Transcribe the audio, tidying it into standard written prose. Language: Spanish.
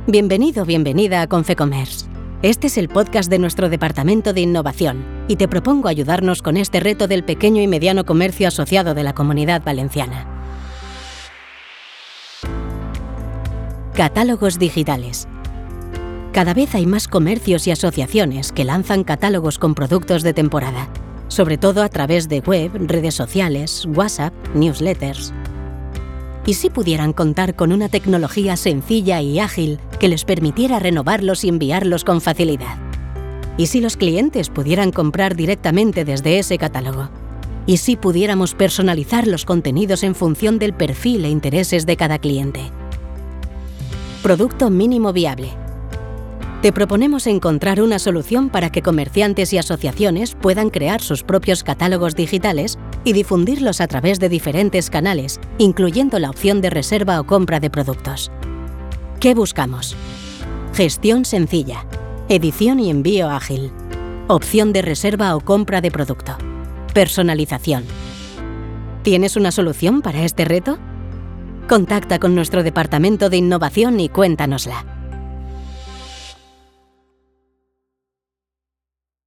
Bienvenido, bienvenida a Confecommerce. Este es el podcast de nuestro Departamento de Innovación y te propongo ayudarnos con este reto del pequeño y mediano comercio asociado de la Comunidad Valenciana. Catálogos digitales. Cada vez hay más comercios y asociaciones que lanzan catálogos con productos de temporada, sobre todo a través de web, redes sociales, WhatsApp, newsletters. ¿Y si pudieran contar con una tecnología sencilla y ágil que les permitiera renovarlos y enviarlos con facilidad? ¿Y si los clientes pudieran comprar directamente desde ese catálogo? ¿Y si pudiéramos personalizar los contenidos en función del perfil e intereses de cada cliente? Producto mínimo viable. Te proponemos encontrar una solución para que comerciantes y asociaciones puedan crear sus propios catálogos digitales y difundirlos a través de diferentes canales, incluyendo la opción de reserva o compra de productos. ¿Qué buscamos? Gestión sencilla, edición y envío ágil, opción de reserva o compra de producto, personalización. ¿Tienes una solución para este reto? Contacta con nuestro Departamento de Innovación y cuéntanosla.